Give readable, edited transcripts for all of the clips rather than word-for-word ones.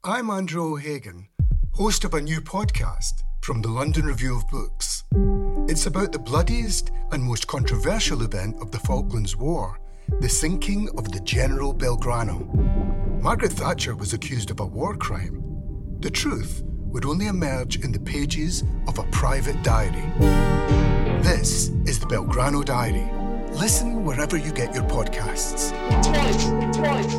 I'm Andrew O'Hagan, host of a new podcast from the London Review of Books. It's about the bloodiest and most controversial event of the Falklands War, the sinking of the General Belgrano. Margaret Thatcher was accused of a war crime. The truth would only emerge in the pages of a private diary. This is the Belgrano Diary. Listen wherever you get your podcasts. Twice.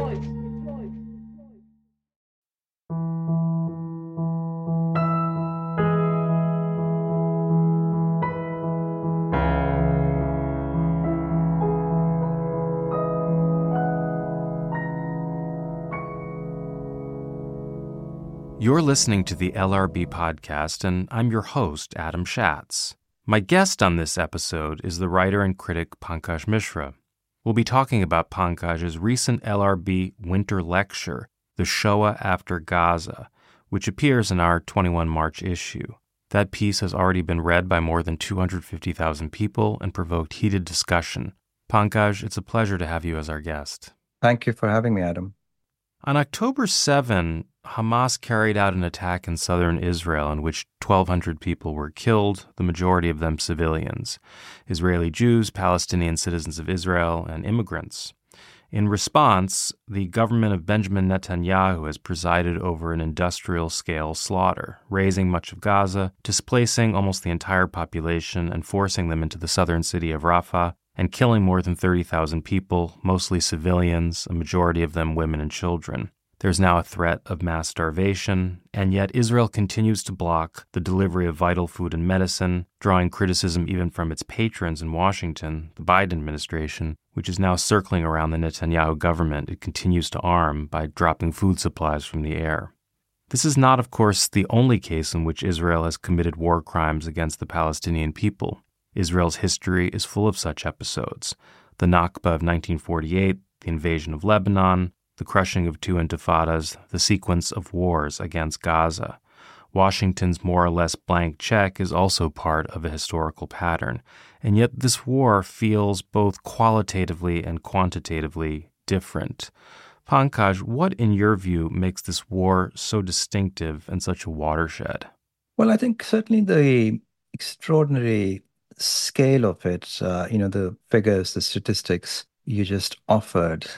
You're listening to the LRB podcast, and I'm your host, Adam Schatz. My guest on this episode is the writer and critic Pankaj Mishra. We'll be talking about Pankaj's recent LRB winter lecture, The Shoah After Gaza, which appears in our 21 March issue. That piece has already been read by more than 250,000 people and provoked heated discussion. Pankaj, it's a pleasure to have you as our guest. Thank you for having me, Adam. On October 7, Hamas carried out an attack in southern Israel in which 1,200 people were killed, the majority of them civilians, Israeli Jews, Palestinian citizens of Israel, and immigrants. In response, the government of Benjamin Netanyahu has presided over an industrial-scale slaughter, razing much of Gaza, displacing almost the entire population and forcing them into the southern city of Rafah, and killing more than 30,000 people, mostly civilians, a majority of them women and children. There's now a threat of mass starvation, and yet Israel continues to block the delivery of vital food and medicine, drawing criticism even from its patrons in Washington, the Biden administration, which is now circling around the Netanyahu government it continues to arm by dropping food supplies from the air. This is not, of course, the only case in which Israel has committed war crimes against the Palestinian people. Israel's history is full of such episodes. The Nakba of 1948, the invasion of Lebanon, the crushing of two intifadas, the sequence of wars against Gaza. Washington's more or less blank check is also part of a historical pattern, and yet this war feels both qualitatively and quantitatively different. Pankaj, what in your view makes this war so distinctive and such a watershed? Well, I think certainly the extraordinary scale of it, the figures, the statistics you just offered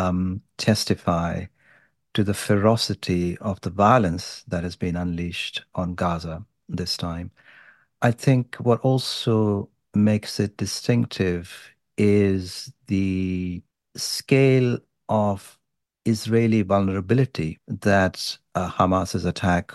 testify to the ferocity of the violence that has been unleashed on Gaza this time. I think what also makes it distinctive is the scale of Israeli vulnerability that Hamas's attack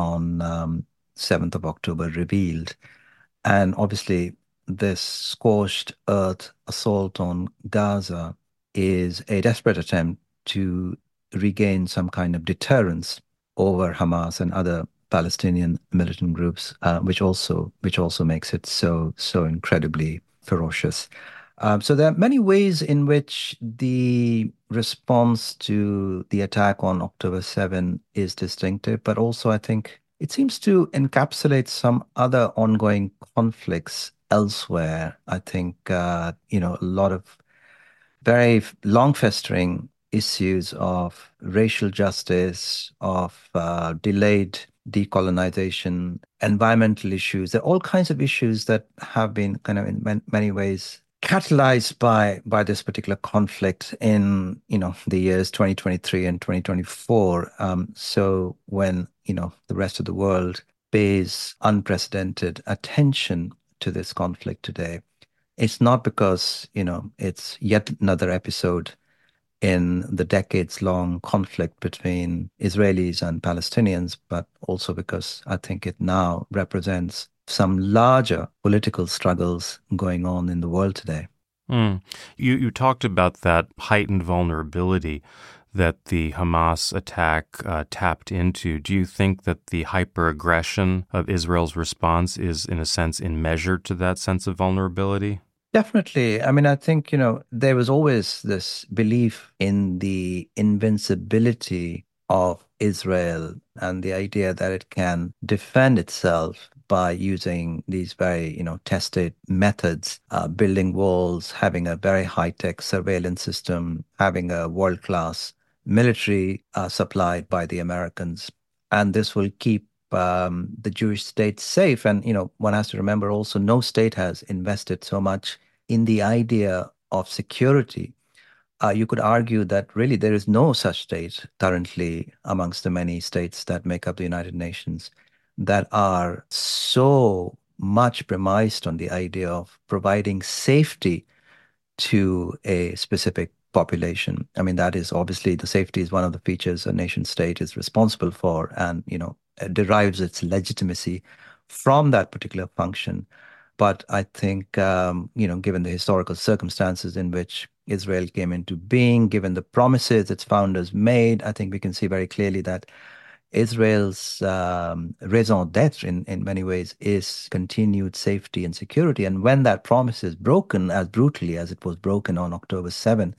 on 7th of October revealed. And obviously, this scorched earth assault on Gaza is a desperate attempt to regain some kind of deterrence over Hamas and other Palestinian militant groups, which also makes it so incredibly ferocious. So there are many ways in which the response to the attack on October 7 is distinctive, but also I think it seems to encapsulate some other ongoing conflicts elsewhere. I think, a lot of very long-festering issues of racial justice, of delayed decolonization, environmental issues. There are all kinds of issues that have been kind of in many ways catalyzed by this particular conflict in, the years 2023 and 2024. So when, the rest of the world pays unprecedented attention to this conflict today, it's not because, it's yet another episode in the decades-long conflict between Israelis and Palestinians, but also because I think it now represents some larger political struggles going on in the world today. You talked about that heightened vulnerability that the Hamas attack tapped into. Do you think that the hyper-aggression of Israel's response is, in a sense, in measure to that sense of vulnerability? Definitely. I mean, I think, there was always this belief in the invincibility of Israel and the idea that it can defend itself by using these very, tested methods, building walls, having a very high-tech surveillance system, having a world-class military supplied by the Americans. And this will keep the Jewish state safe. And, one has to remember also no state has invested so much in the idea of security. You could argue that really there is no such state currently amongst the many states that make up the United Nations that are so much premised on the idea of providing safety to a specific population. I mean, that is obviously the safety is one of the features a nation state is responsible for and, derives its legitimacy from that particular function. But I think, given the historical circumstances in which Israel came into being, given the promises its founders made, I think we can see very clearly that Israel's raison d'etre in many ways is continued safety and security. And when that promise is broken as brutally as it was broken on October 7th,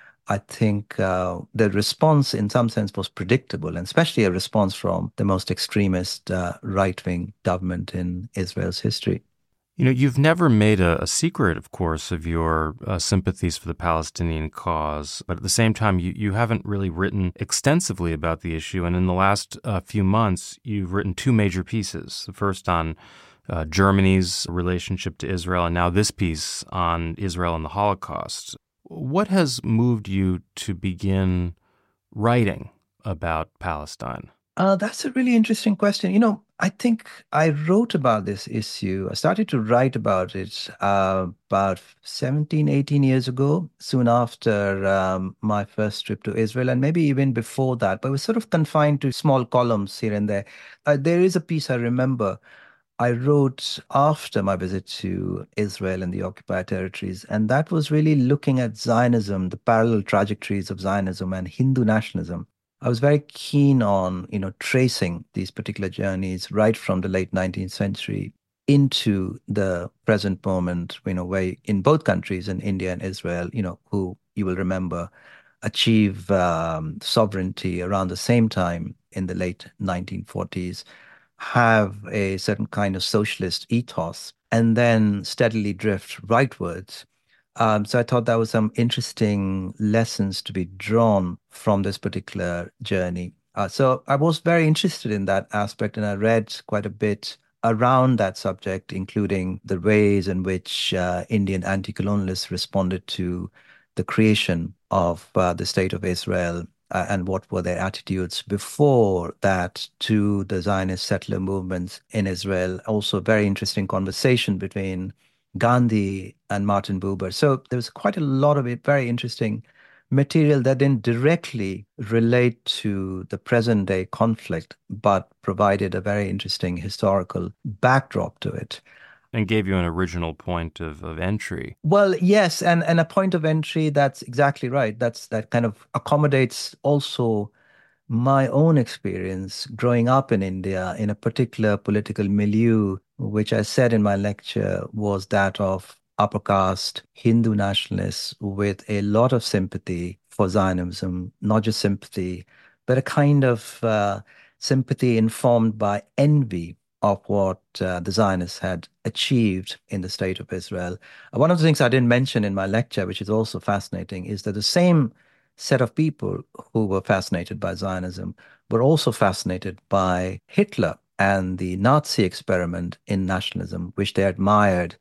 I think the response in some sense was predictable, and especially a response from the most extremist right-wing government in Israel's history. You've never made a secret, of course, of your sympathies for the Palestinian cause, but at the same time, you haven't really written extensively about the issue. And in the last few months, you've written two major pieces. The first on Germany's relationship to Israel, and now this piece on Israel and the Holocaust. What has moved you to begin writing about Palestine? That's a really interesting question. I think I wrote about this issue. I started to write about it about 17, 18 years ago, soon after my first trip to Israel, and maybe even before that, but it was sort of confined to small columns here and there. There is a piece I remember I wrote after my visit to Israel and the occupied territories, and that was really looking at Zionism, the parallel trajectories of Zionism and Hindu nationalism. I was very keen on, tracing these particular journeys right from the late 19th century into the present moment, where in both countries, in India and Israel, who you will remember achieve sovereignty around the same time in the late 1940s, have a certain kind of socialist ethos, and then steadily drift rightwards. So I thought that was some interesting lessons to be drawn from this particular journey. So I was very interested in that aspect, and I read quite a bit around that subject, including the ways in which Indian anti-colonialists responded to the creation of the State of Israel and what were their attitudes before that to the Zionist settler movements in Israel. Also, a very interesting conversation between Gandhi and Martin Buber. So there was quite a lot of it, very interesting material that didn't directly relate to the present day conflict, but provided a very interesting historical backdrop to it. And gave you an original point of entry. Well, yes, and a point of entry that's exactly right. That kind of accommodates also my own experience growing up in India in a particular political milieu, which I said in my lecture was that of upper caste Hindu nationalists with a lot of sympathy for Zionism, not just sympathy, but a kind of sympathy informed by envy of what the Zionists had achieved in the state of Israel. One of the things I didn't mention in my lecture, which is also fascinating, is that the same set of people who were fascinated by Zionism were also fascinated by Hitler and the Nazi experiment in nationalism, which they admired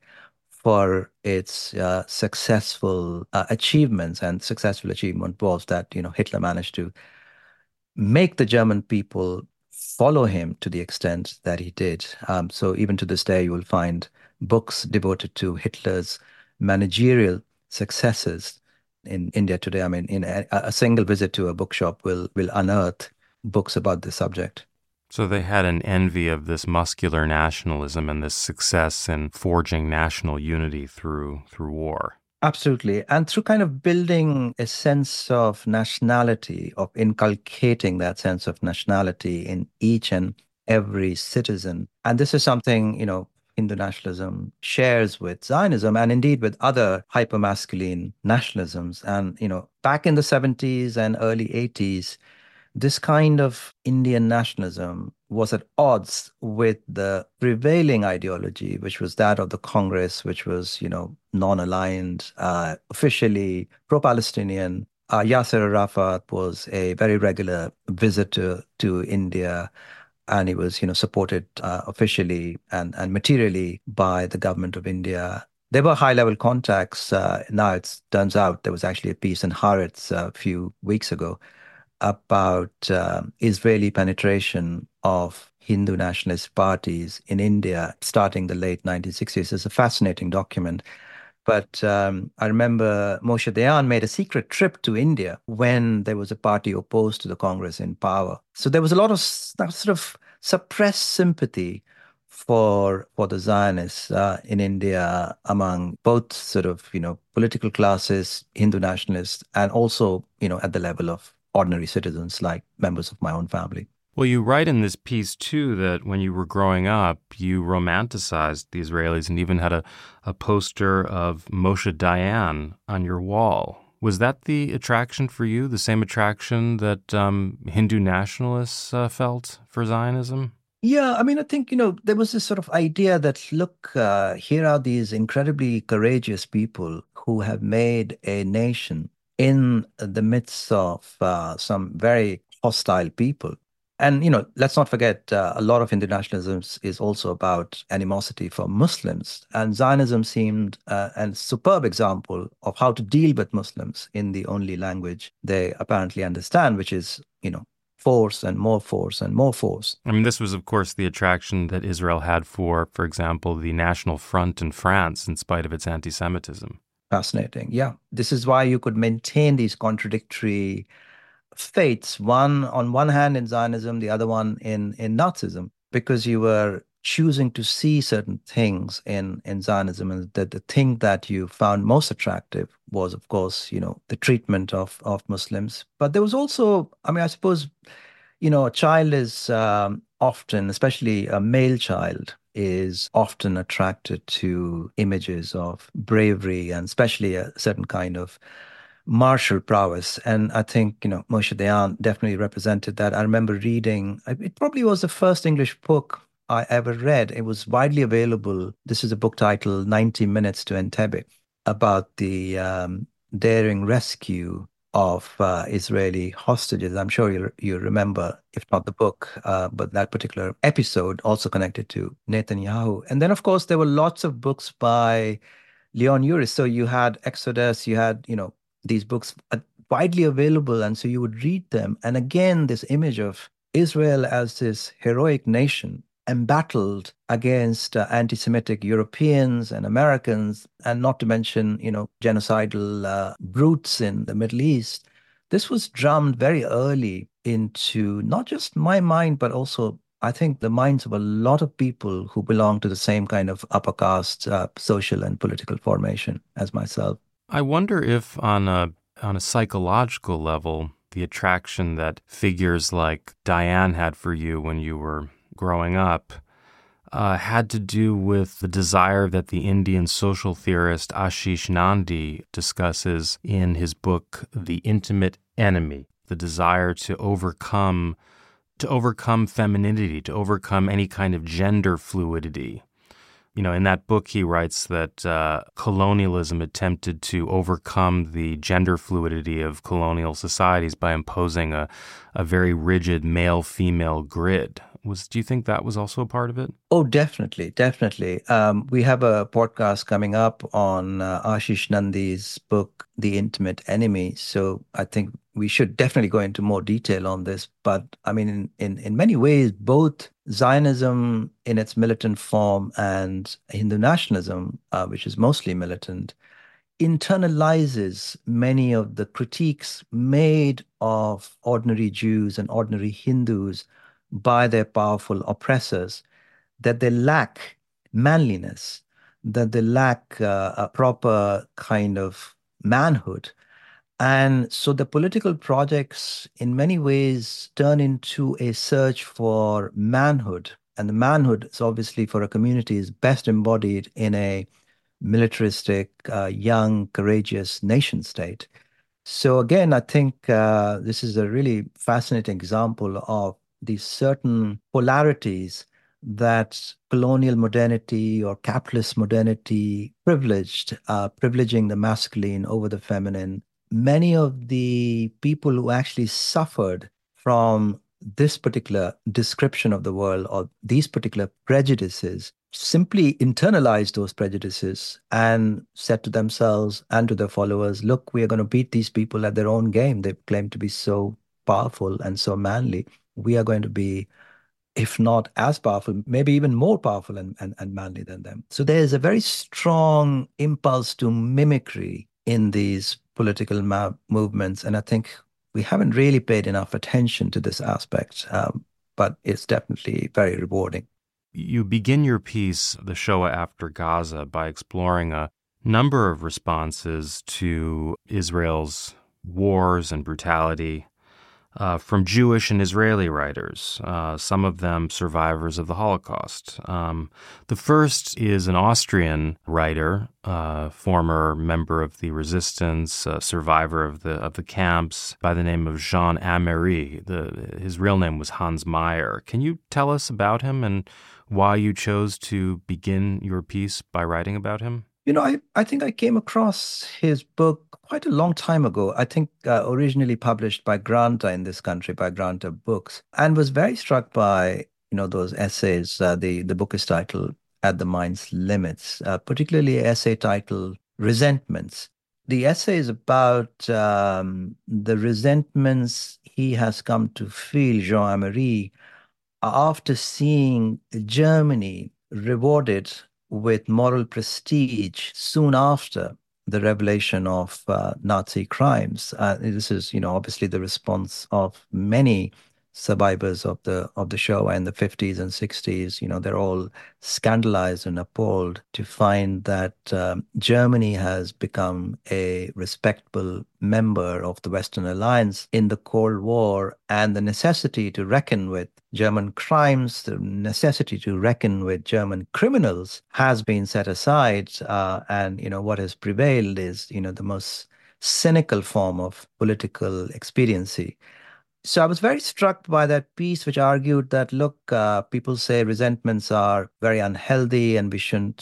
for its successful achievements. And successful achievement was that, Hitler managed to make the German people follow him to the extent that he did. So even to this day, you will find books devoted to Hitler's managerial successes in India today. I mean, in a single visit to a bookshop will unearth books about this subject. So they had an envy of this muscular nationalism and this success in forging national unity through war. Absolutely. And through kind of building a sense of nationality, of inculcating that sense of nationality in each and every citizen. And this is something, Hindu nationalism shares with Zionism and indeed with other hypermasculine nationalisms. And, back in the 70s and early 80s, this kind of Indian nationalism was at odds with the prevailing ideology, which was that of the Congress, which was, non-aligned, officially pro-Palestinian, Yasser Arafat was a very regular visitor to India, and he was, supported officially and materially by the government of India. There were high-level contacts. Now it turns out there was actually a piece in Haaretz a few weeks ago about Israeli penetration of Hindu nationalist parties in India starting the late 1960s. It's a fascinating document. But I remember Moshe Dayan made a secret trip to India when there was a party opposed to the Congress in power. So there was a lot of sort of suppressed sympathy for the Zionists in India among both sort of political classes, Hindu nationalists, and also at the level of ordinary citizens like members of my own family. Well, you write in this piece, too, that when you were growing up, you romanticized the Israelis and even had a poster of Moshe Dayan on your wall. Was that the attraction for you, the same attraction that Hindu nationalists felt for Zionism? Yeah, I mean, I think, there was this sort of idea that, look, here are these incredibly courageous people who have made a nation in the midst of some very hostile people. And, let's not forget, a lot of internationalism is also about animosity for Muslims. And Zionism seemed a superb example of how to deal with Muslims in the only language they apparently understand, which is, force and more force and more force. I mean, this was, of course, the attraction that Israel had for example, the National Front in France, in spite of its anti-Semitism. Fascinating. Yeah. This is why you could maintain these contradictory faiths, one on one hand in Zionism, the other one in Nazism, because you were choosing to see certain things in Zionism, and that the thing that you found most attractive was, of course, the treatment of Muslims. But there was also, I mean, I suppose, a child is often, especially a male child, is often attracted to images of bravery and especially a certain kind of martial prowess. And I think, Moshe Dayan definitely represented that. I remember reading, it probably was the first English book I ever read. It was widely available. This is a book titled 90 Minutes to Entebbe, about the daring rescue of Israeli hostages. I'm sure you remember, if not the book, but that particular episode also connected to Netanyahu. And then, of course, there were lots of books by Leon Uris. So you had Exodus, you had, these books widely available. And so you would read them. And again, this image of Israel as this heroic nation embattled against anti-Semitic Europeans and Americans, and not to mention, genocidal brutes in the Middle East. This was drummed very early into not just my mind, but also, I think, the minds of a lot of people who belong to the same kind of upper caste social and political formation as myself. I wonder if on a psychological level, the attraction that figures like Dayan had for you when you were growing up had to do with the desire that the Indian social theorist Ashish Nandi discusses in his book, The Intimate Enemy, the desire to overcome femininity, to overcome any kind of gender fluidity. In that book, he writes that colonialism attempted to overcome the gender fluidity of colonial societies by imposing a very rigid male-female grid. Do you think that was also a part of it? Oh, definitely, definitely. We have a podcast coming up on Ashish Nandi's book, The Intimate Enemy. So I think we should definitely go into more detail on this. But I mean, in many ways, both Zionism in its militant form and Hindu nationalism, which is mostly militant, internalizes many of the critiques made of ordinary Jews and ordinary Hindus by their powerful oppressors, that they lack manliness, that they lack a proper kind of manhood. And so the political projects, in many ways, turn into a search for manhood. And the manhood is obviously for a community is best embodied in a militaristic, young, courageous nation state. So again, I think this is a really fascinating example of these certain polarities that colonial modernity or capitalist modernity privileged, privileging the masculine over the feminine, many of the people who actually suffered from this particular description of the world or these particular prejudices simply internalized those prejudices and said to themselves and to their followers, look, we are going to beat these people at their own game. They claim to be so powerful and so manly. We are going to be, if not as powerful, maybe even more powerful and manly than them. So there is a very strong impulse to mimicry in these political movements. And I think we haven't really paid enough attention to this aspect, but it's definitely very rewarding. You begin your piece, The Shoah After Gaza, by exploring a number of responses to Israel's wars and brutality from Jewish and Israeli writers, some of them survivors of the Holocaust. The first is an Austrian writer, former member of the resistance, survivor of the camps, by the name of Jean Amery. His real name was Hans Meyer. Can you tell us about him and why you chose to begin your piece by writing about him? I think I came across his book quite a long time ago. I think originally published by Granta in this country, by Granta Books, and was very struck by, those essays. The book is titled At the Mind's Limits, particularly an essay titled Resentments. The essay is about the resentments he has come to feel, Jean Amery, after seeing Germany rewarded with moral prestige soon after the revelation of Nazi crimes. This is, obviously the response of many survivors of the Shoah in the 50s and 60s. They're all scandalized and appalled to find that Germany has become a respectable member of the Western Alliance in the Cold War, and the necessity to reckon with German crimes, the necessity to reckon with German criminals has been set aside. And, what has prevailed is, the most cynical form of political expediency. So I was very struck by that piece, which argued that, look, people say resentments are very unhealthy and we shouldn't,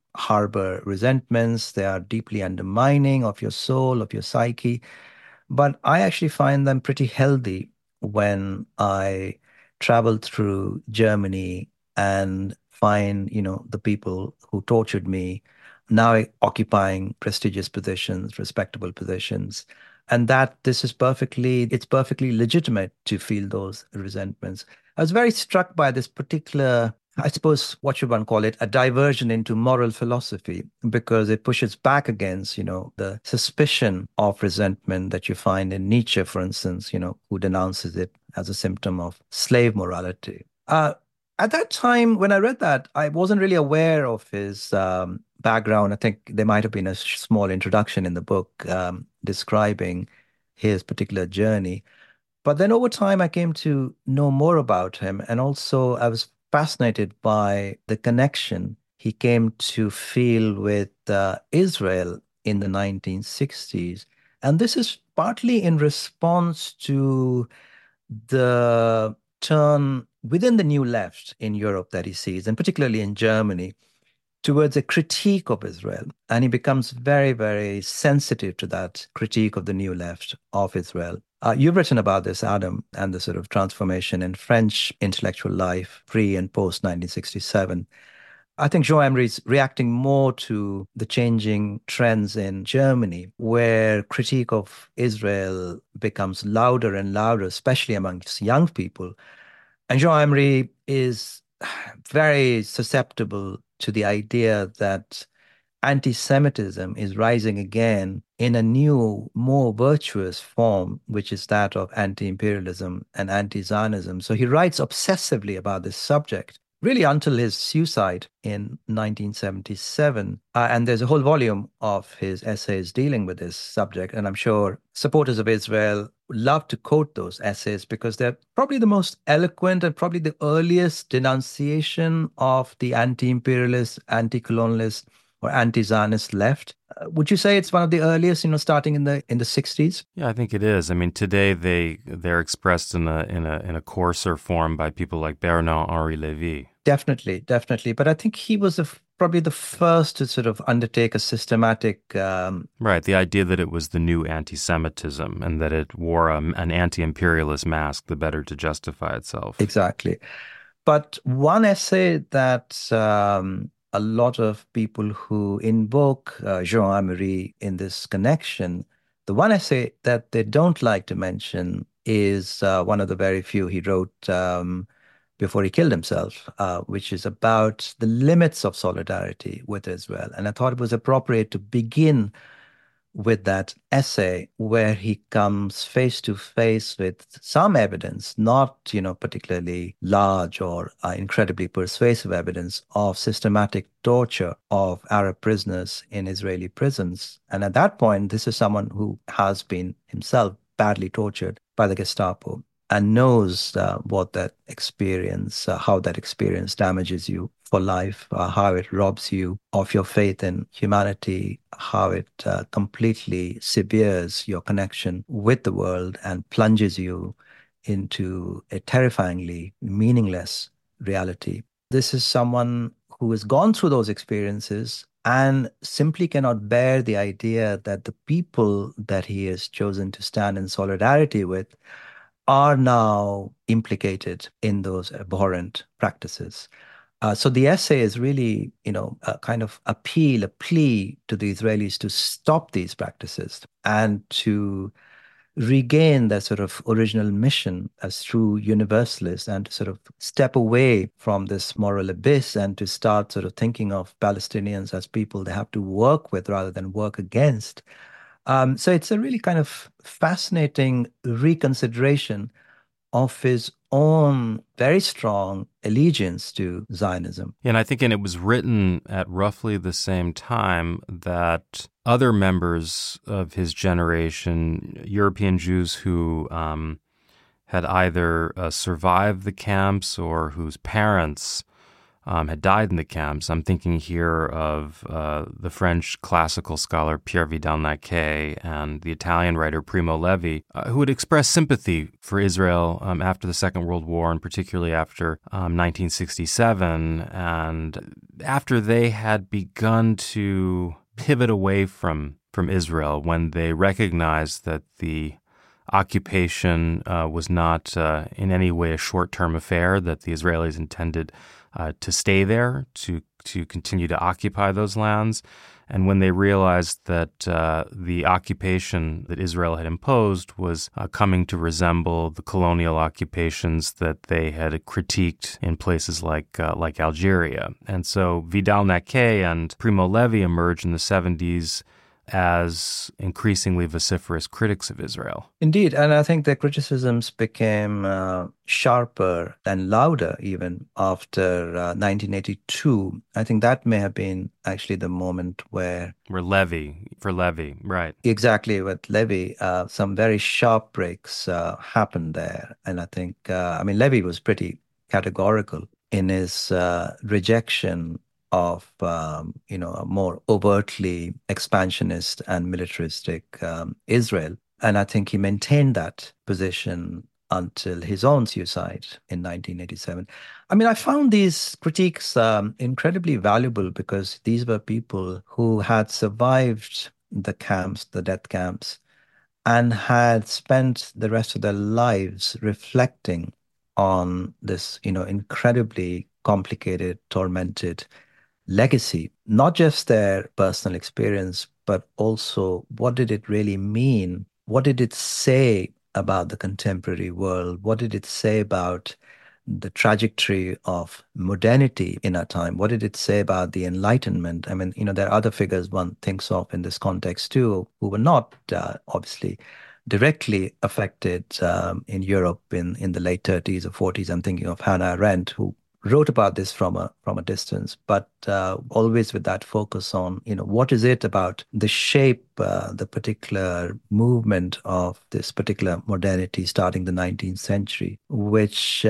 harbor resentments. They are deeply undermining of your soul, of your psyche. But I actually find them pretty healthy when I travel through Germany and find, the people who tortured me now occupying prestigious positions, respectable positions. And that it's perfectly legitimate to feel those resentments. I was very struck by this particular, I suppose, what should one call it, a diversion into moral philosophy, because it pushes back against, the suspicion of resentment that you find in Nietzsche, for instance, who denounces it as a symptom of slave morality. At that time, when I read that, I wasn't really aware of his background. I think there might have been a small introduction in the book describing his particular journey. But then over time, I came to know more about him. And also, I was fascinated by the connection he came to feel with Israel in the 1960s. And this is partly in response to the turn within the New Left in Europe that he sees, and particularly in Germany, towards a critique of Israel. And he becomes very, very sensitive to that critique of the New Left of Israel. You've written about this, Adam, and the sort of transformation in French intellectual life pre and post 1967. I think Jean Amery is reacting more to the changing trends in Germany, where critique of Israel becomes louder and louder, especially amongst young people. And Jean Amery is very susceptible to the idea that anti-Semitism is rising again in a new, more virtuous form, which is that of anti-imperialism and anti-Zionism. So he writes obsessively about this subject, really until his suicide in 1977. And there's a whole volume of his essays dealing with this subject. And I'm sure supporters of Israel love to quote those essays because they're probably the most eloquent and probably the earliest denunciation of the anti-imperialist, anti-colonialist, or anti-Zionist left. Would you say it's one of the earliest, starting in the 60s? Yeah, I think it is. I mean, today they're expressed in a coarser form by people like Bernard-Henri Lévy. Definitely. But I think he was probably the first to sort of undertake a systematic. Right, the idea that it was the new anti-Semitism and that it wore an anti-imperialist mask the better to justify itself. Exactly. But one essay that a lot of people who invoke Jean Amery in this connection, the one essay that they don't like to mention is one of the very few he wrote before he killed himself, which is about the limits of solidarity with Israel. And I thought it was appropriate to begin with that essay where he comes face to face with some evidence, not, particularly large or incredibly persuasive evidence of systematic torture of Arab prisoners in Israeli prisons. And at that point, this is someone who has been himself badly tortured by the Gestapo and knows what that experience, how that experience damages you for life, how it robs you of your faith in humanity, how it completely severes your connection with the world and plunges you into a terrifyingly meaningless reality. This is someone who has gone through those experiences and simply cannot bear the idea that the people that he has chosen to stand in solidarity with are now implicated in those abhorrent practices. So the essay is really, a kind of appeal, a plea to the Israelis to stop these practices and to regain their sort of original mission as true universalists and to sort of step away from this moral abyss and to start sort of thinking of Palestinians as people they have to work with rather than work against. So it's a really kind of fascinating reconsideration of his own very strong allegiance to Zionism. And I think, and it was written at roughly the same time that other members of his generation, European Jews who had either survived the camps or whose parents had died in the camps. I'm thinking here of the French classical scholar Pierre Vidal-Naquet and the Italian writer Primo Levi, who had expressed sympathy for Israel after the Second World War, and particularly after 1967, and after they had begun to pivot away from Israel when they recognized that the occupation was not in any way a short-term affair, that the Israelis intended to stay there, to continue to occupy those lands. And when they realized that the occupation that Israel had imposed was coming to resemble the colonial occupations that they had critiqued in places like Algeria. And so Vidal-Naquet and Primo Levi emerged in the 70s as increasingly vociferous critics of Israel. Indeed, and I think their criticisms became sharper and louder even after 1982. I think that may have been actually the moment where Levi, right. Exactly, with Levi, some very sharp breaks happened there. And I think, Levi was pretty categorical in his rejection of a more overtly expansionist and militaristic Israel. And I think he maintained that position until his own suicide in 1987. I found these critiques incredibly valuable because these were people who had survived the camps, the death camps, and had spent the rest of their lives reflecting on this, incredibly complicated, tormented legacy, not just their personal experience, but also what did it really mean? What did it say about the contemporary world? What did it say about the trajectory of modernity in our time? What did it say about the Enlightenment? There are other figures one thinks of in this context too, who were not obviously directly affected in Europe in the late 30s or 40s. I'm thinking of Hannah Arendt, who wrote about this from a distance, but always with that focus on, what is it about the shape, the particular movement of this particular modernity starting the 19th century, which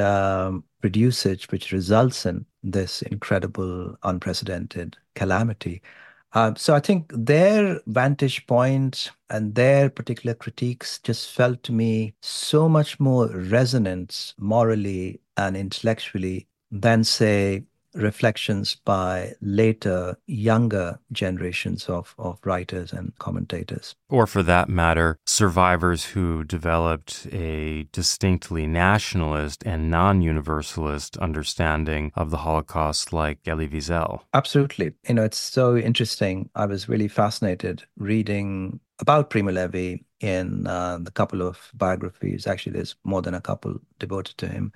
which results in this incredible, unprecedented calamity. So I think their vantage point and their particular critiques just felt to me so much more resonant morally and intellectually than, say, reflections by later, younger generations of writers and commentators. Or for that matter, survivors who developed a distinctly nationalist and non-universalist understanding of the Holocaust, like Elie Wiesel. Absolutely. It's so interesting. I was really fascinated reading about Primo Levi in the couple of biographies. Actually, there's more than a couple devoted to him,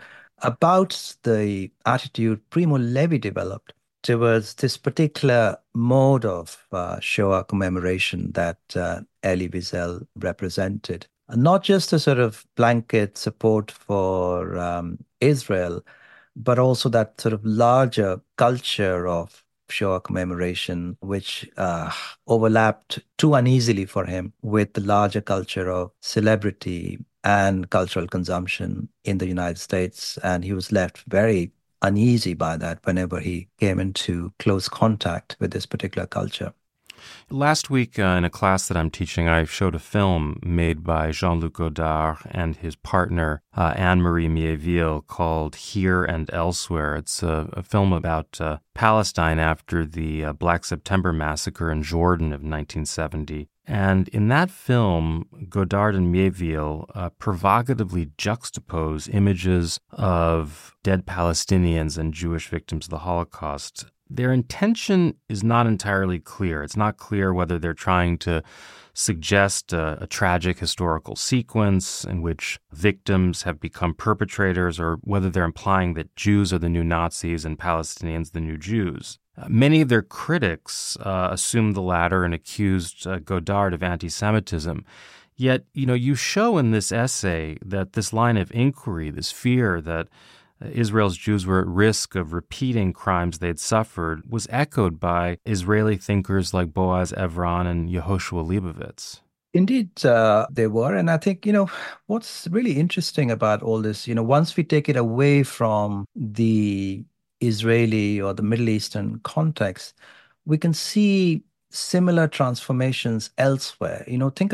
about the attitude Primo Levi developed towards this particular mode of Shoah commemoration that Elie Wiesel represented. Not just a sort of blanket support for Israel, but also that sort of larger culture of Shoah commemoration, which overlapped too uneasily for him with the larger culture of celebrity and cultural consumption in the United States. And he was left very uneasy by that whenever he came into close contact with this particular culture. Last week in a class that I'm teaching, I showed a film made by Jean-Luc Godard and his partner Anne-Marie Miéville called Here and Elsewhere. It's a film about Palestine after the Black September massacre in Jordan of 1970. And in that film, Godard and Miéville provocatively juxtapose images of dead Palestinians and Jewish victims of the Holocaust. Their intention is not entirely clear. It's not clear whether they're trying to suggest a tragic historical sequence in which victims have become perpetrators, or whether they're implying that Jews are the new Nazis and Palestinians the new Jews. Many of their critics assumed the latter and accused Godard of anti-Semitism. Yet, you show in this essay that this line of inquiry, this fear that Israel's Jews were at risk of repeating crimes they'd suffered, was echoed by Israeli thinkers like Boaz Evran and Yehoshua Leibovitz. Indeed, they were. And I think, what's really interesting about all this, once we take it away from the Israeli or the Middle Eastern context, we can see similar transformations elsewhere.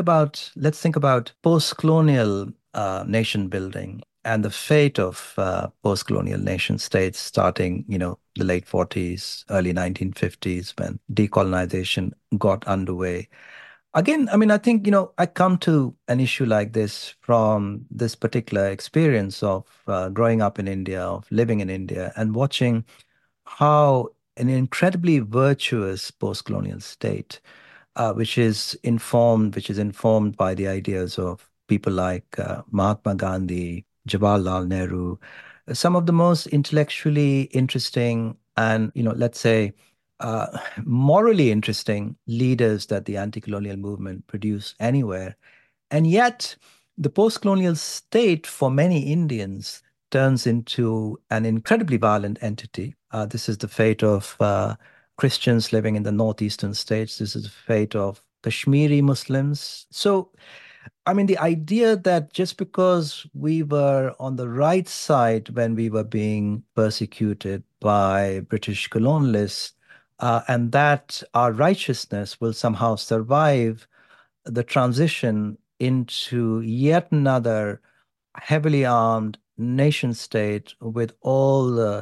Let's think about post-colonial nation building and the fate of post-colonial nation states starting, the late 40s, early 1950s, when decolonization got underway. Again, I think, I come to an issue like this from this particular experience of growing up in India, of living in India, and watching how an incredibly virtuous post-colonial state, which is informed by the ideas of people like Mahatma Gandhi, Jawaharlal Nehru, some of the most intellectually interesting and, let's say, morally interesting leaders that the anti-colonial movement produced anywhere. And yet, the post-colonial state for many Indians turns into an incredibly violent entity. This is the fate of Christians living in the northeastern states. This is the fate of Kashmiri Muslims. So, the idea that just because we were on the right side when we were being persecuted by British colonialists, and that our righteousness will somehow survive the transition into yet another heavily armed nation state with all the,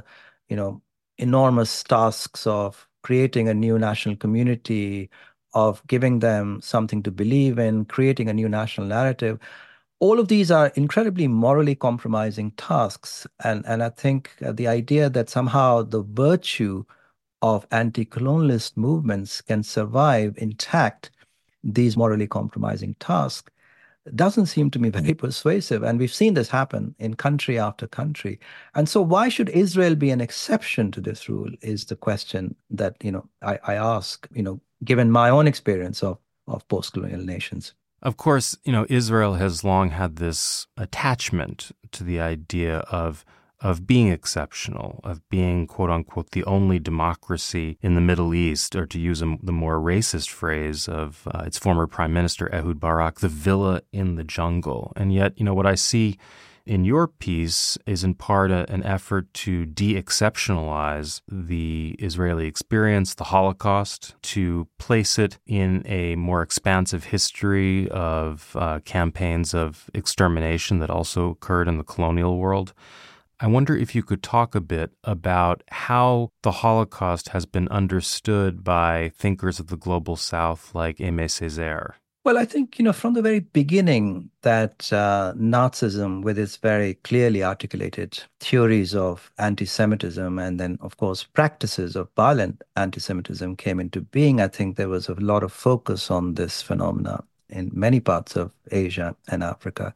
enormous tasks of creating a new national community, of giving them something to believe in, creating a new national narrative. All of these are incredibly morally compromising tasks. And I think the idea that somehow the virtue of anti-colonialist movements can survive intact these morally compromising tasks doesn't seem to me very persuasive. And we've seen this happen in country after country. And so why should Israel be an exception to this rule is the question that, I ask, given my own experience of post-colonial nations. Of course, Israel has long had this attachment to the idea of being exceptional, of being, quote unquote, the only democracy in the Middle East, or to use the more racist phrase of its former prime minister, Ehud Barak, the villa in the jungle. And yet, what I see in your piece is in part an effort to de-exceptionalize the Israeli experience, the Holocaust, to place it in a more expansive history of campaigns of extermination that also occurred in the colonial world. I wonder if you could talk a bit about how the Holocaust has been understood by thinkers of the Global South like Aimé Césaire. Well, I think, from the very beginning that Nazism, with its very clearly articulated theories of anti-Semitism and then, of course, practices of violent anti-Semitism came into being, I think there was a lot of focus on this phenomena in many parts of Asia and Africa,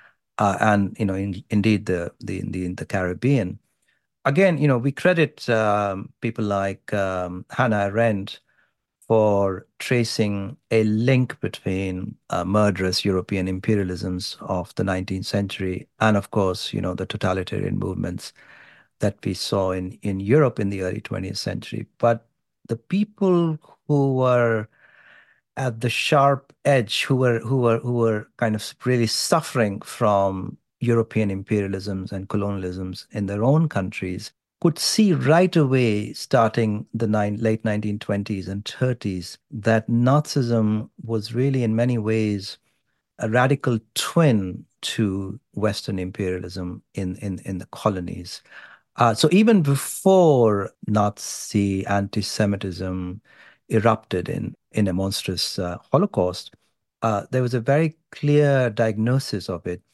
and, indeed the Caribbean. Again, we credit people like Hannah Arendt for tracing a link between murderous European imperialisms of the 19th century and, of course, the totalitarian movements that we saw in Europe in the early 20th century. But the people who were at the sharp edge, who were kind of really suffering from European imperialisms and colonialisms in their own countries, could see right away, starting the late 1920s and 30s, that Nazism was really in many ways a radical twin to Western imperialism in the colonies. So even before Nazi anti-Semitism erupted in a monstrous Holocaust, there was a very clear diagnosis of it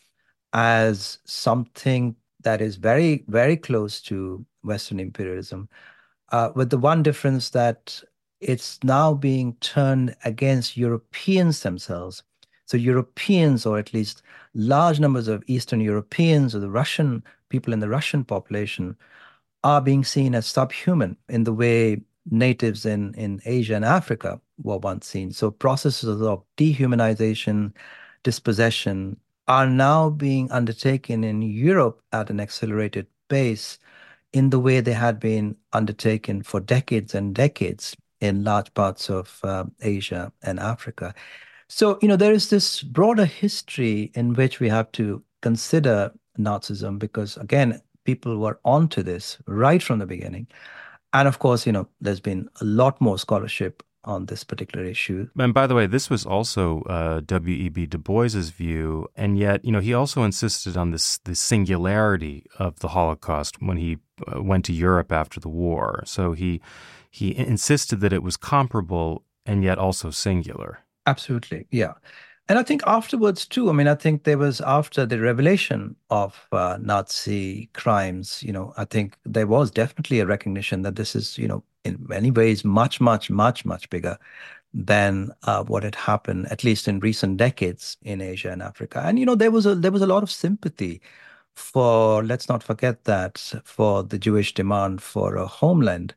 as something that is very, very close to Western imperialism, with the one difference that it's now being turned against Europeans themselves. So Europeans, or at least large numbers of Eastern Europeans or the Russian people in the Russian population, are being seen as subhuman in the way natives in Asia and Africa were once seen. So processes of dehumanization, dispossession, are now being undertaken in Europe at an accelerated pace in the way they had been undertaken for decades and decades in large parts of Asia and Africa. So, there is this broader history in which we have to consider Nazism because, again, people were onto this right from the beginning. And of course, there's been a lot more scholarship on this particular issue. And by the way, this was also W.E.B. Du Bois's view, and yet, he also insisted on the singularity of the Holocaust when he went to Europe after the war. So he insisted that it was comparable and yet also singular. Absolutely, yeah. And I think afterwards too, I think there was, after the revelation of Nazi crimes, I think there was definitely a recognition that this is, in many ways, much, much, much, much bigger than what had happened, at least in recent decades in Asia and Africa. And, there was a lot of sympathy for, let's not forget that, for the Jewish demand for a homeland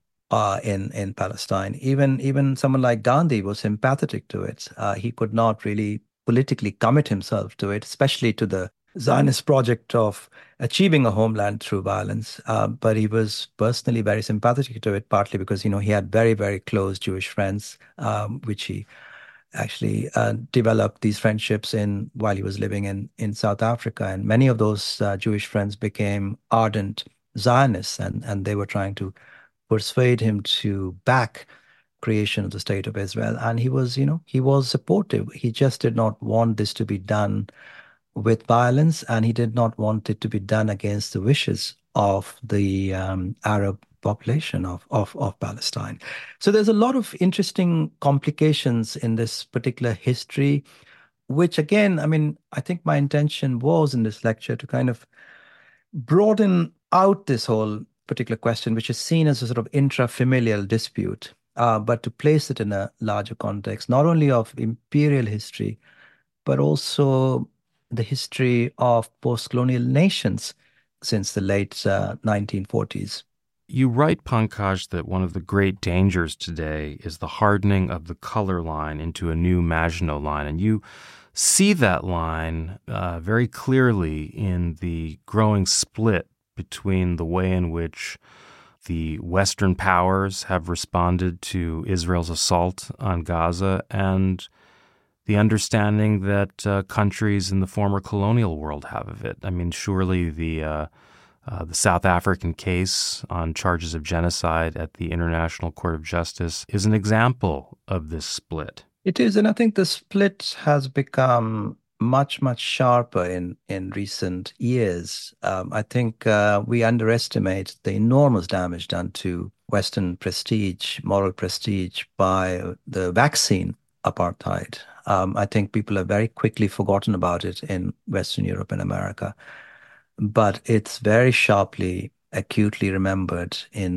in Palestine. Even someone like Gandhi was sympathetic to it. He could not really politically commit himself to it, especially to the Zionist project of achieving a homeland through violence. But he was personally very sympathetic to it, partly because, he had very, very close Jewish friends, which he actually developed these friendships while he was living in South Africa. And many of those Jewish friends became ardent Zionists, and they were trying to persuade him to back creation of the State of Israel. And he was supportive. He just did not want this to be done with violence, and he did not want it to be done against the wishes of the Arab population of Palestine. So there's a lot of interesting complications in this particular history, which again, I think my intention was in this lecture to kind of broaden out this whole particular question, which is seen as a sort of intrafamilial dispute, but to place it in a larger context, not only of imperial history, but also the history of post-colonial nations since the late 1940s. You write, Pankaj, that one of the great dangers today is the hardening of the color line into a new Maginot line. And you see that line very clearly in the growing split between the way in which the Western powers have responded to Israel's assault on Gaza and the understanding that countries in the former colonial world have of it. Surely the South African case on charges of genocide at the International Court of Justice is an example of this split. It is, and I think the split has become much sharper in recent years. I think we underestimate the enormous damage done to Western prestige, moral prestige, by the vaccine apartheid. I think people have very quickly forgotten about it in Western Europe and America, but it's very sharply, acutely remembered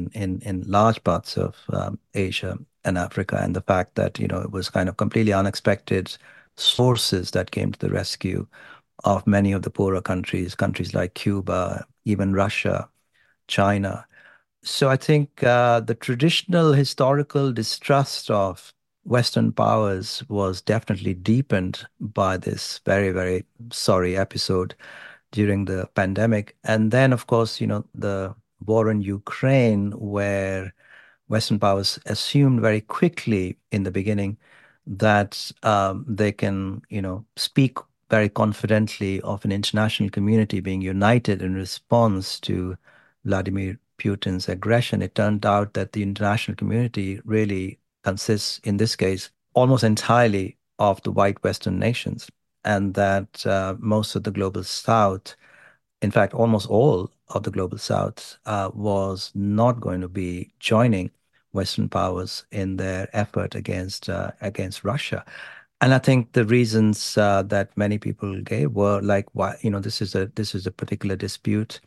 in large parts of Asia and Africa, and the fact that it was kind of completely unexpected sources that came to the rescue of many of the poorer countries, countries like Cuba, even Russia, China. So I think the traditional historical distrust of Western powers was definitely deepened by this very, very sorry episode during the pandemic. And then, of course, the war in Ukraine, where Western powers assumed very quickly in the beginning that they can, speak very confidently of an international community being united in response to Vladimir Putin's aggression. It turned out that the international community really consists, in this case, almost entirely of the white Western nations, and that most of the global South, in fact, almost all of the global South, was not going to be joining Western powers in their effort against Russia. And I think the reasons that many people gave were like, why, this is a particular dispute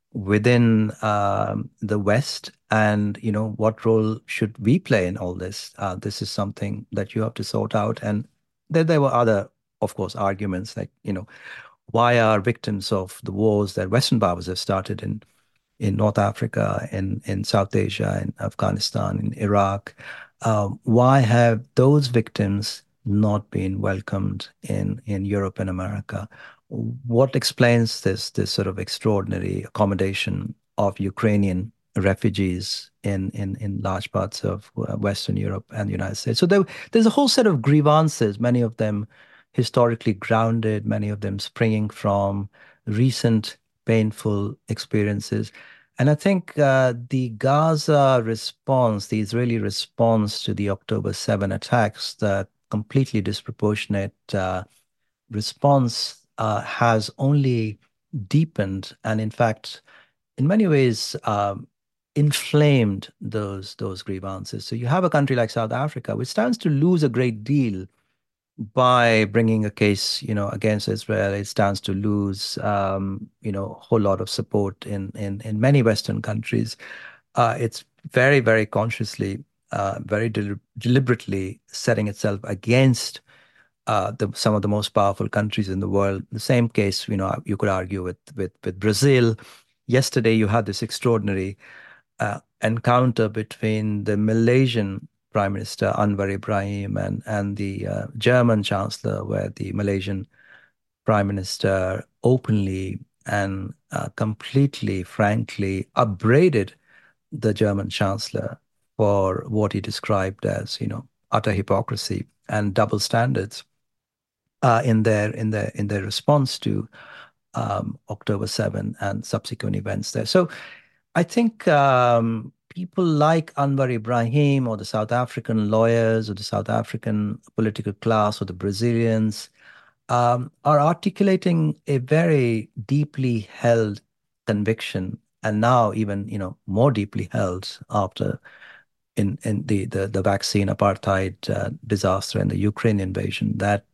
within the West, and what role should we play in all this? This is something that you have to sort out. And there were other, of course, arguments like, why are victims of the wars that Western powers have started in North Africa, in South Asia, in Afghanistan, in Iraq, why have those victims not been welcomed in Europe and America? What explains this sort of extraordinary accommodation of Ukrainian refugees in large parts of Western Europe and the United States? So there's a whole set of grievances, many of them historically grounded, many of them springing from recent painful experiences. And I think the Gaza response, the Israeli response to the October 7 attacks, the completely disproportionate response has only deepened and, in fact, in many ways, inflamed those grievances. So you have a country like South Africa, which stands to lose a great deal by bringing a case, against Israel. It stands to lose, a whole lot of support in many Western countries. It's very, very consciously, very deliberately setting itself against some of the most powerful countries in the world. The same case, you could argue with Brazil. Yesterday, you had this extraordinary encounter between the Malaysian Prime Minister Anwar Ibrahim and the German Chancellor, where the Malaysian Prime Minister openly and completely, frankly, upbraided the German Chancellor for what he described as, utter hypocrisy and double standards in their response to October 7 and subsequent events there. So I think people like Anwar Ibrahim, or the South African lawyers, or the South African political class, or the Brazilians are articulating a very deeply held conviction, and now even more deeply held after in the vaccine apartheid disaster and the Ukraine invasion, that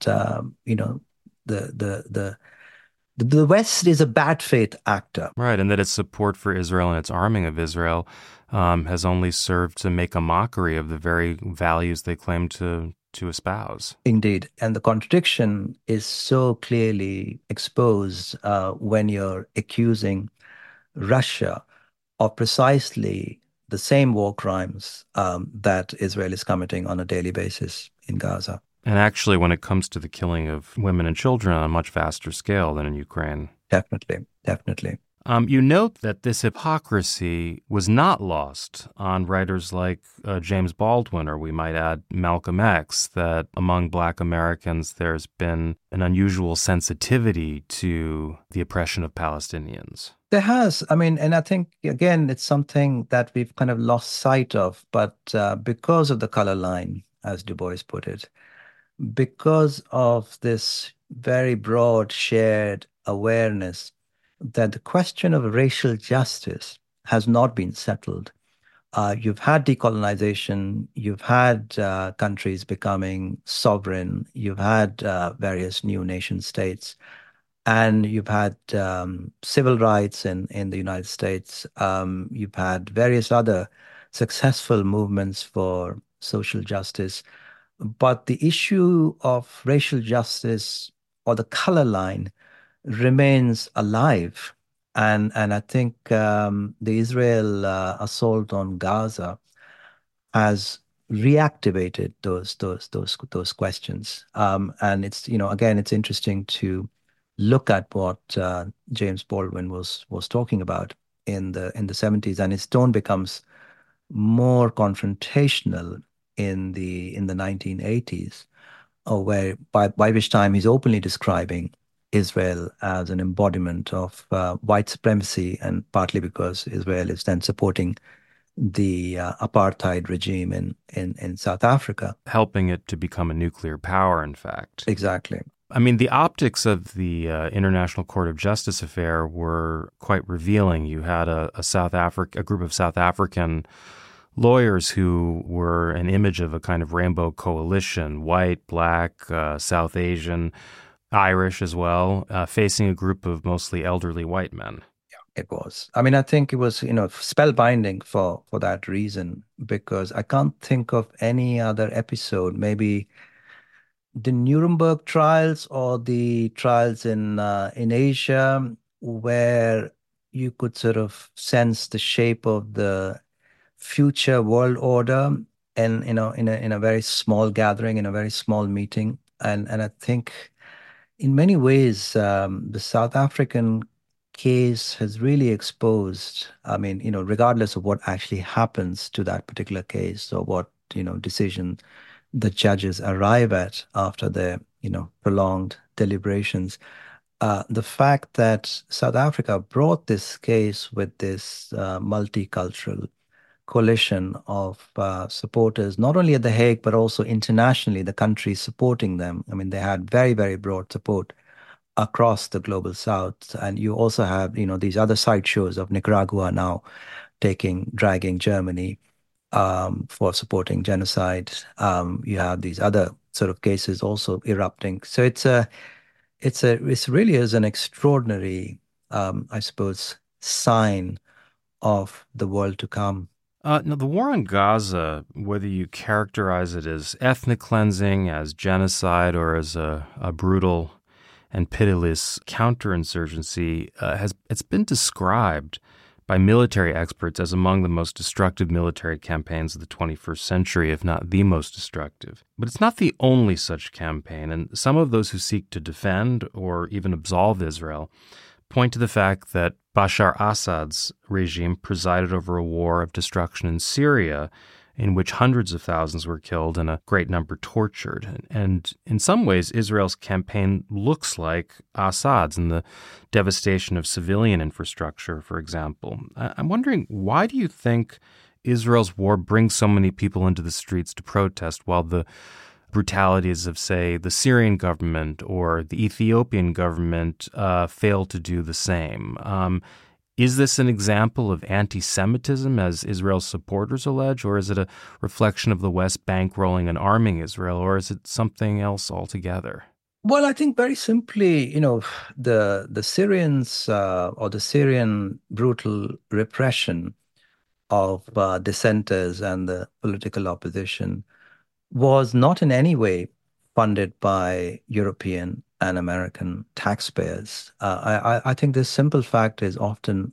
the the the the West is a bad faith actor. Right, and that its support for Israel and its arming of Israel has only served to make a mockery of the very values they claim to espouse. Indeed. And the contradiction is so clearly exposed when you're accusing Russia of precisely the same war crimes that Israel is committing on a daily basis in Gaza. And actually, when it comes to the killing of women and children on a much vaster scale than in Ukraine. Definitely, definitely. You note that this hypocrisy was not lost on writers like James Baldwin, or we might add Malcolm X, that among Black Americans there's been an unusual sensitivity to the oppression of Palestinians. There has. I mean, and I think, again, it's something that we've kind of lost sight of, but because of the color line, as Du Bois put it, because of this very broad shared awareness that the question of racial justice has not been settled. You've had decolonization, you've had countries becoming sovereign, you've had various new nation states, and you've had civil rights in the United States. You've had various other successful movements for social justice. But the issue of racial justice or the color line remains alive. And I think the Israel assault on Gaza has reactivated those questions. And it's, again, it's interesting to look at what James Baldwin was talking about in the 70s, and his tone becomes more confrontational in the 1980s, where by which time he's openly describing Israel as an embodiment of white supremacy, and partly because Israel is then supporting the apartheid regime in South Africa. Helping it to become a nuclear power, in fact. Exactly. I mean, the optics of the International Court of Justice affair were quite revealing. You had a group of South African lawyers who were an image of a kind of rainbow coalition, white, black, South Asian, Irish as well, facing a group of mostly elderly white men. It was. I mean, I think it was, spellbinding for that reason, because I can't think of any other episode, maybe the Nuremberg trials or the trials in Asia, where you could sort of sense the shape of the future world order, and in a very small gathering, in a very small meeting. And I think in many ways, the South African case has really exposed, I mean, regardless of what actually happens to that particular case, or what, decision the judges arrive at after their, prolonged deliberations, the fact that South Africa brought this case with this multicultural coalition of supporters, not only at The Hague, but also internationally, the countries supporting them. I mean, they had very, very broad support across the global south. And you also have, these other sideshows of Nicaragua now dragging Germany for supporting genocide. You have these other sort of cases also erupting. So it's really is an extraordinary, I suppose, sign of the world to come. Now, the war on Gaza, whether you characterize it as ethnic cleansing, as genocide, or as a brutal and pitiless counterinsurgency, it's been described by military experts as among the most destructive military campaigns of the 21st century, if not the most destructive. But it's not the only such campaign, and some of those who seek to defend or even absolve Israel point to the fact that Bashar Assad's regime presided over a war of destruction in Syria in which hundreds of thousands were killed and a great number tortured. And in some ways, Israel's campaign looks like Assad's in the devastation of civilian infrastructure, for example. I'm wondering, why do you think Israel's war brings so many people into the streets to protest while the brutalities of, say, the Syrian government or the Ethiopian government fail to do the same? Is this an example of anti-Semitism, as Israel's supporters allege, or is it a reflection of the West bankrolling and arming Israel, or is it something else altogether? Well, I think very simply, the Syrians or the Syrian brutal repression of dissenters and the political opposition was not in any way funded by European and American taxpayers. I think this simple fact is often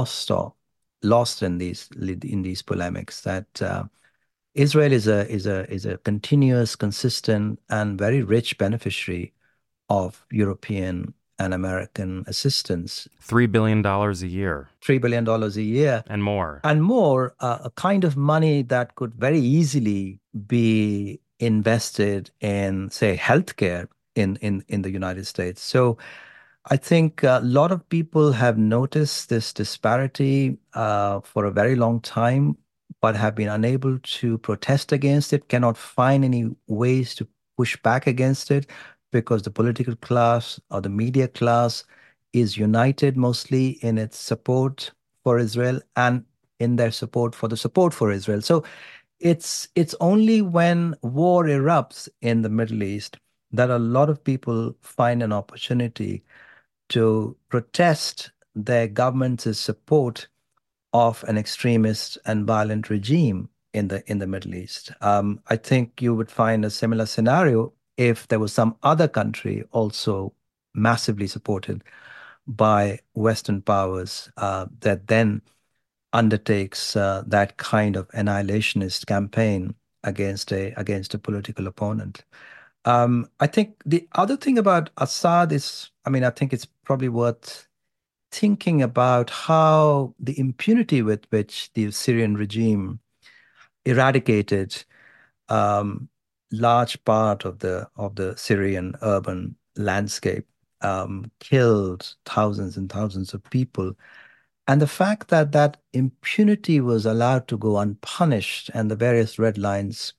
lost in these polemics, that Israel is a continuous, consistent, and very rich beneficiary of European and American assistance. $3 billion a year. $3 billion a year. And more. And more, a kind of money that could very easily be invested in, say, healthcare in the United States. So I think a lot of people have noticed this disparity for a very long time, but have been unable to protest against it, cannot find any ways to push back against it, because the political class or the media class is united mostly in its support for Israel and in their support for Israel. So it's only when war erupts in the Middle East that a lot of people find an opportunity to protest their government's support of an extremist and violent regime in the Middle East. I think you would find a similar scenario if there was some other country also massively supported by Western powers that then undertakes that kind of annihilationist campaign against a political opponent. I think the other thing about Assad is, I mean, I think it's probably worth thinking about how the impunity with which the Syrian regime eradicated um, large part of the Syrian urban landscape, killed thousands and thousands of people, and the fact that that impunity was allowed to go unpunished and the various red lines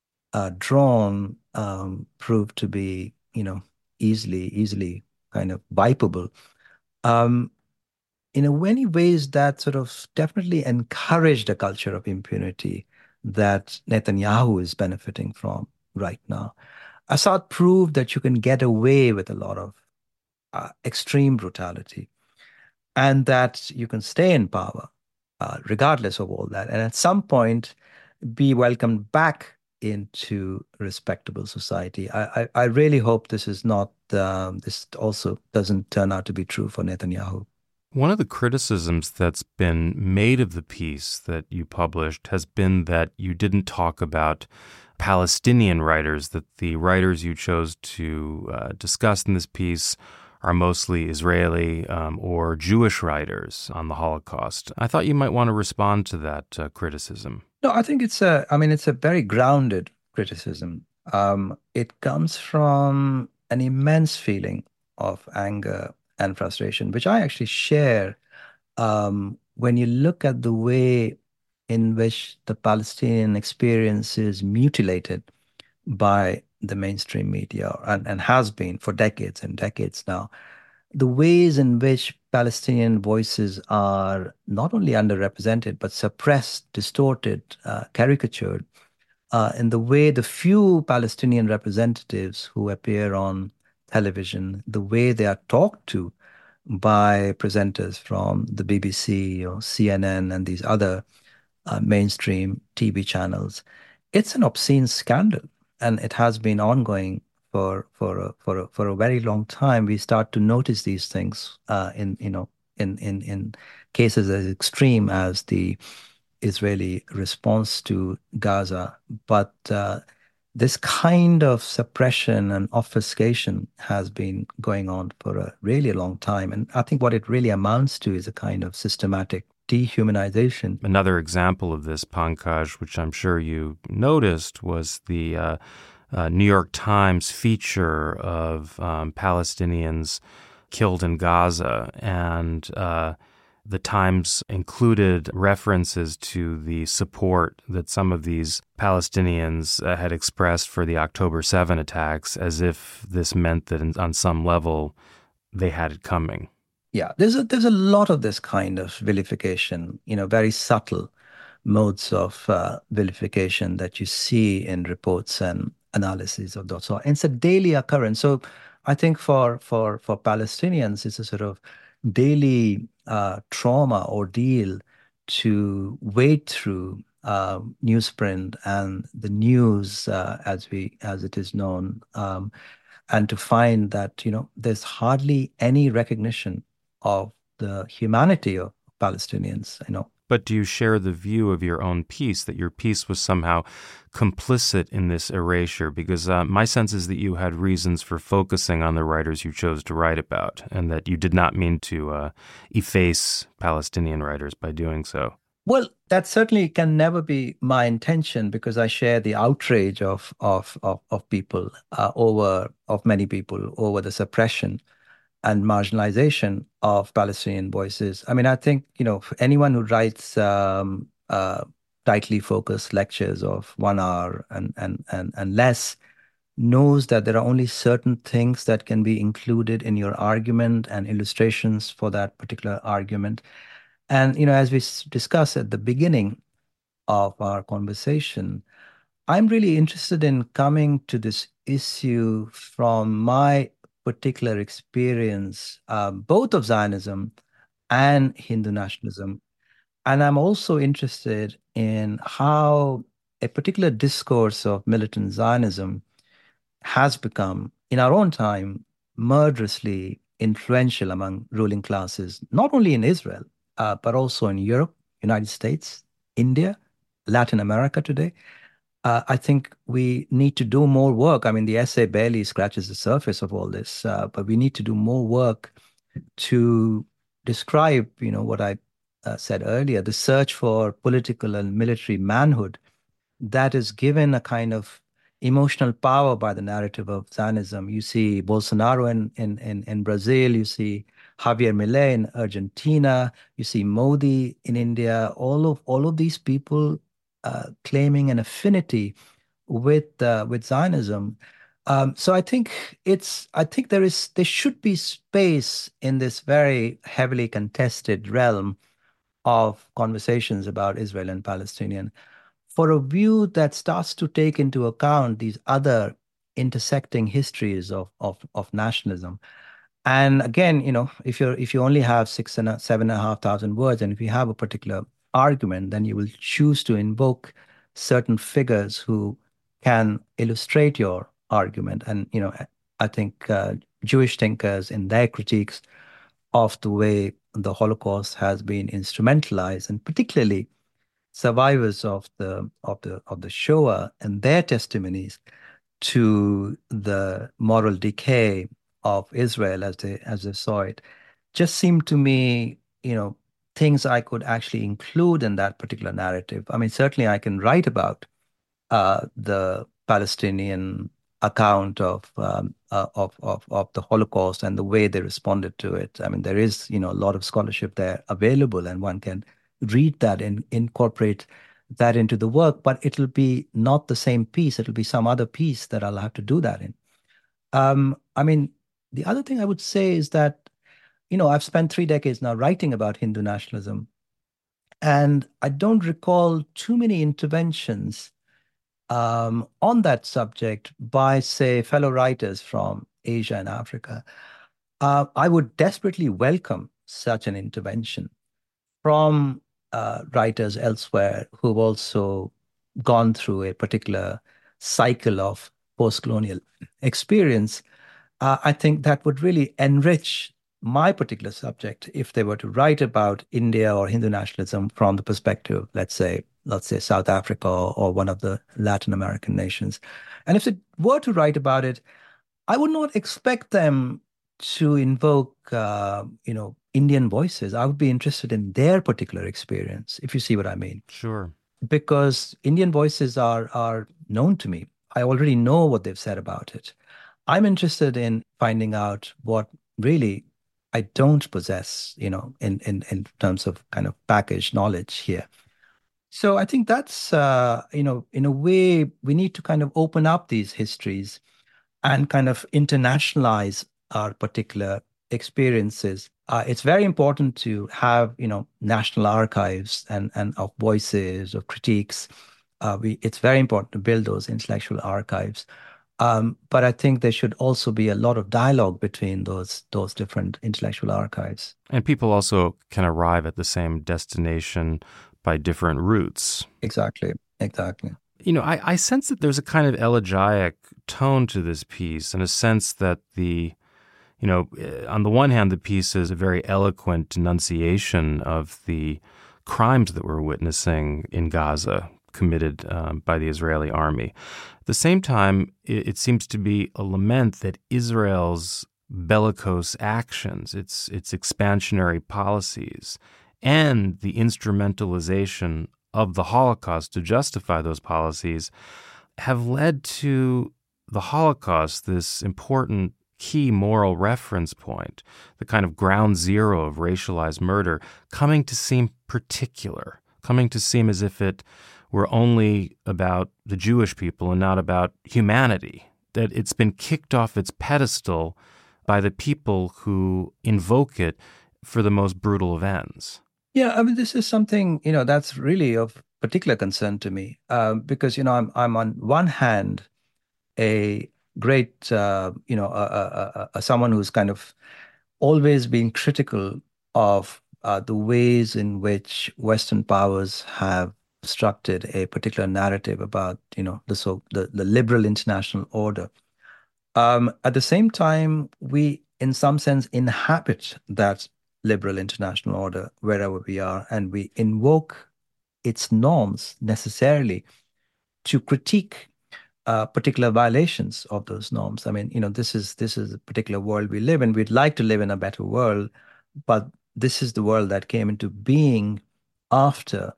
drawn proved to be, easily kind of wipeable. Um, in many ways, that sort of definitely encouraged a culture of impunity that Netanyahu is benefiting from right now. Assad proved that you can get away with a lot of extreme brutality and that you can stay in power regardless of all that. And at some point, be welcomed back into respectable society. I really hope this is not, this also doesn't turn out to be true for Netanyahu. One of the criticisms that's been made of the piece that you published has been that you didn't talk about Palestinian writers, that the writers you chose to discuss in this piece are mostly Israeli or Jewish writers on the Holocaust. I thought you might want to respond to that criticism. No, I think it's a very grounded criticism. It comes from an immense feeling of anger and frustration, which I actually share when you look at the way in which the Palestinian experience is mutilated by the mainstream media and has been for decades and decades now. The ways in which Palestinian voices are not only underrepresented, but suppressed, distorted, caricatured, in the way the few Palestinian representatives who appear on television, the way they are talked to by presenters from the BBC or CNN and these other mainstream TV channels. It's an obscene scandal, and it has been ongoing for a very long time. We start to notice these things in cases as extreme as the Israeli response to Gaza, but this kind of suppression and obfuscation has been going on for a really long time. And I think what it really amounts to is a kind of systematic dehumanization. Another example of this, Pankaj, which I'm sure you noticed, was the New York Times feature of Palestinians killed in Gaza. And the Times included references to the support that some of these Palestinians had expressed for the October 7 attacks, as if this meant that on some level they had it coming. Yeah, there's a lot of this kind of vilification, very subtle modes of vilification that you see in reports and analyses of that sort. And it's a daily occurrence. So I think for Palestinians, it's a sort of daily trauma ordeal to wade through newsprint and the news as it is known, and to find that there's hardly any recognition of the humanity of Palestinians. But do you share the view of your own piece, that your piece was somehow complicit in this erasure? Because my sense is that you had reasons for focusing on the writers you chose to write about, and that you did not mean to efface Palestinian writers by doing so. Well, that certainly can never be my intention, because I share the outrage of people of many people over the suppression and marginalization of Palestinian voices. I mean, I think, for anyone who writes tightly focused lectures of 1 hour and less, knows that there are only certain things that can be included in your argument and illustrations for that particular argument. And, as we discussed at the beginning of our conversation, I'm really interested in coming to this issue from my particular experience, both of Zionism and Hindu nationalism. And I'm also interested in how a particular discourse of militant Zionism has become, in our own time, murderously influential among ruling classes, not only in Israel, but also in Europe, United States, India, Latin America today. I think we need to do more work. I mean, the essay barely scratches the surface of all this, but we need to do more work to describe, what I said earlier, the search for political and military manhood that is given a kind of emotional power by the narrative of Zionism. You see Bolsonaro in Brazil, you see Javier Milei in Argentina, you see Modi in India, all of these people claiming an affinity with Zionism. So I think there should be space in this very heavily contested realm of conversations about Israel and Palestinian for a view that starts to take into account these other intersecting histories of nationalism. And again, if you only have 7,500 words, and if you have a particular argument, then you will choose to invoke certain figures who can illustrate your argument. And I think Jewish thinkers in their critiques of the way the Holocaust has been instrumentalized, and particularly survivors of the Shoah and their testimonies to the moral decay of Israel as they saw it, just seemed to me, things I could actually include in that particular narrative. I mean, certainly I can write about the Palestinian account of the Holocaust and the way they responded to it. I mean, there is, a lot of scholarship there available, and one can read that and incorporate that into the work, but it'll be not the same piece. It'll be some other piece that I'll have to do that in. I mean, the other thing I would say is that, I've spent 3 decades now writing about Hindu nationalism, and I don't recall too many interventions on that subject by, say, fellow writers from Asia and Africa. I would desperately welcome such an intervention from writers elsewhere who've also gone through a particular cycle of post-colonial experience. I think that would really enrich my particular subject if they were to write about India or Hindu nationalism from the perspective, let's say South Africa or one of the Latin American nations. And if they were to write about it, I would not expect them to invoke, Indian voices. I would be interested in their particular experience, if you see what I mean. Sure. Because Indian voices are known to me. I already know what they've said about it. I'm interested in finding out what really I don't possess, in terms of kind of packaged knowledge here. So I think that's, in a way, we need to kind of open up these histories and kind of internationalize our particular experiences. It's very important to have, national archives and of voices, of critiques. It's very important to build those intellectual archives. But I think there should also be a lot of dialogue between those different intellectual archives. And people also can arrive at the same destination by different routes. Exactly. I sense that there's a kind of elegiac tone to this piece, in a sense that on the one hand, the piece is a very eloquent denunciation of the crimes that we're witnessing in Gaza committed by the Israeli army. At the same time, it seems to be a lament that Israel's bellicose actions, its expansionary policies, and the instrumentalization of the Holocaust to justify those policies have led to the Holocaust, this important key moral reference point, the kind of ground zero of racialized murder, coming to seem particular, coming to seem as if it were only about the Jewish people and not about humanity that it's been kicked off its pedestal by the people who invoke it for the most brutal of ends. Yeah, I mean, this is something, that's really of particular concern to me, because, I'm on one hand a great, someone who's kind of always been critical of the ways in which Western powers have constructed a particular narrative about, the liberal international order. At the same time, we, in some sense, inhabit that liberal international order wherever we are, and we invoke its norms necessarily to critique particular violations of those norms. I mean, this is a particular world we live in. We'd like to live in a better world, but this is the world that came into being after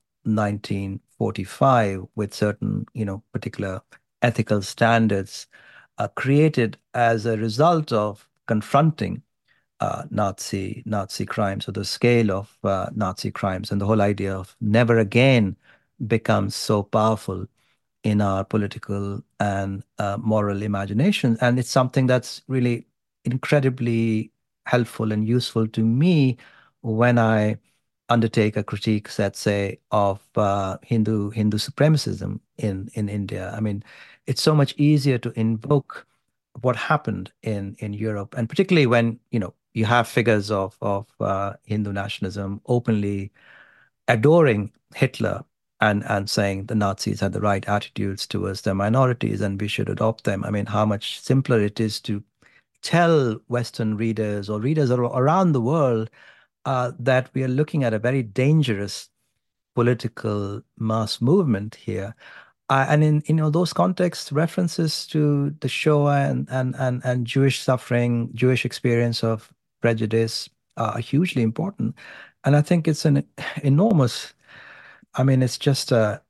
1945 with certain, particular ethical standards created as a result of confronting Nazi crimes, or the scale of Nazi crimes, and the whole idea of never again becomes so powerful in our political and moral imagination. And it's something that's really incredibly helpful and useful to me when I undertake a critique, let's say, of Hindu supremacism in India. I mean, it's so much easier to invoke what happened in Europe, and particularly when you have figures of Hindu nationalism openly adoring Hitler and saying the Nazis had the right attitudes towards their minorities and we should adopt them. I mean, how much simpler it is to tell Western readers or readers around the world that we are looking at a very dangerous political mass movement here. And in those contexts, references to the Shoah and Jewish suffering, Jewish experience of prejudice are hugely important. And I think it's an enormous, I mean, it's just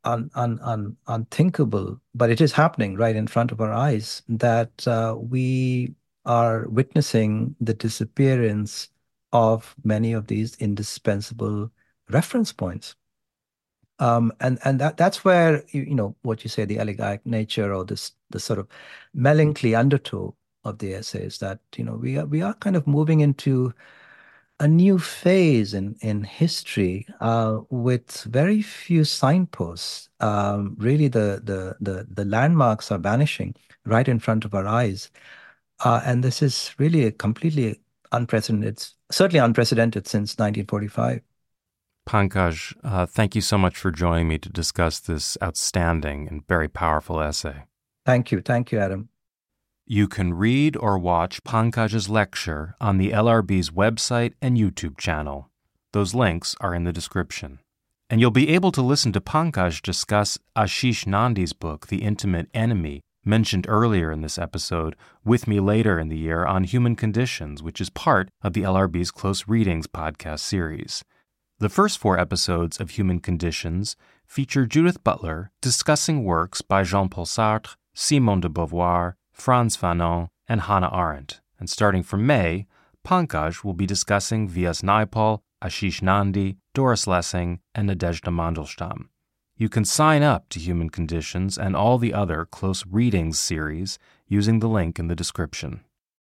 unthinkable, but it is happening right in front of our eyes that we are witnessing the disappearance of many of these indispensable reference points. And that's where what you say, the elegiac nature, or the sort of melancholy undertow of the essays, that we are kind of moving into a new phase in history with very few signposts. Really, the landmarks are vanishing right in front of our eyes, and this is really a completely unprecedented, certainly unprecedented since 1945. Pankaj, thank you so much for joining me to discuss this outstanding and very powerful essay. Thank you, Adam. You can read or watch Pankaj's lecture on the LRB's website and YouTube channel. Those links are in the description. And you'll be able to listen to Pankaj discuss Ashish Nandi's book, The Intimate Enemy, mentioned earlier in this episode, with me later in the year on Human Conditions, which is part of the LRB's Close Readings podcast series. The first 4 episodes of Human Conditions feature Judith Butler discussing works by Jean-Paul Sartre, Simone de Beauvoir, Frantz Fanon, and Hannah Arendt. And starting from May, Pankaj will be discussing V.S. Naipaul, Ashish Nandi, Doris Lessing, and Nadezhda Mandelstam. You can sign up to Human Conditions and all the other Close Readings series using the link in the description.